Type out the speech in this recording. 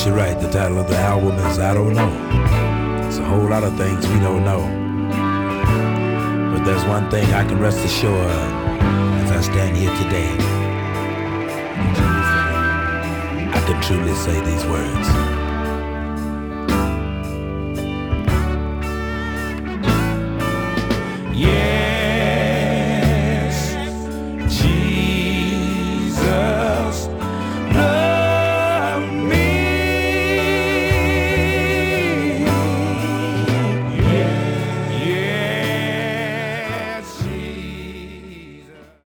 Yes, you're right. The title of the album is I Don't Know. It's a whole lot of things we don't know. But there's one thing I can rest assured as I stand here today. I can truly say these words.